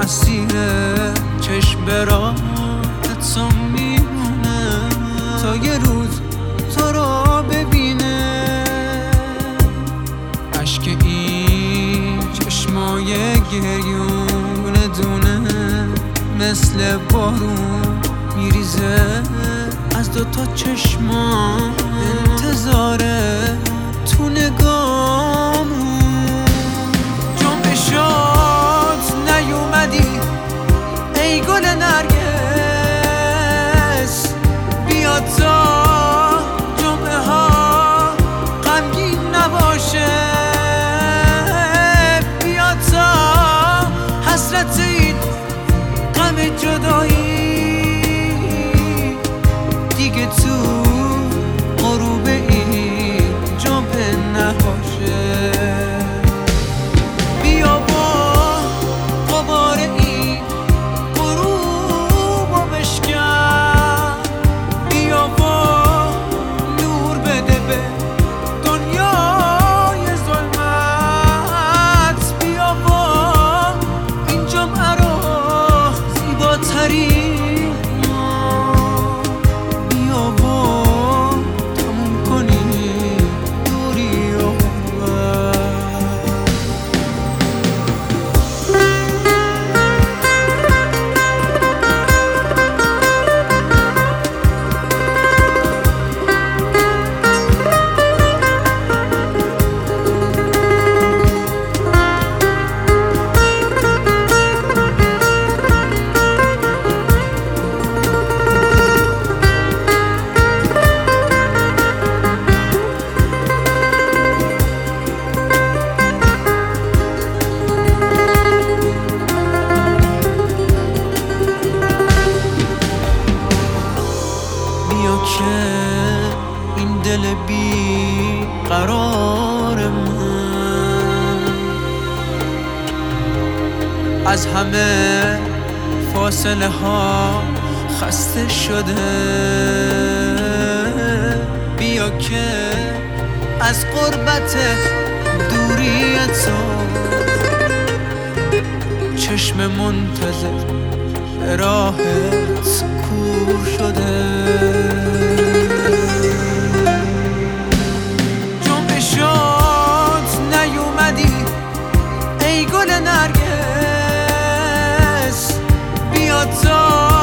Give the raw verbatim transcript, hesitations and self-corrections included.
مسیر چشم به راهت میمونه تا یه روز تو رو ببینه. عشق این چشمای گریون دونه مثل بارون میریزه از دوتا چشمان، انتظاره تو نگامون. جنبشات نیومدی ای گل نرگس، بیا تا جمعه ها غمگین نباشه، بیا تا حسرت این غم جدایی دیگه تو غروب این جمعه نباشه. بیا با غبار این غروب و بشکن، بیا با نور بده به دنیای ظلمت، بیا با این جمعه رو زیباتری که این دل بی قرار من از همه فاصله ها خسته شده. بیا که از غربت دوری تو چشم منتظر راهت کور شده. جنبشات نیومدی ای گل نرگس، بیا تا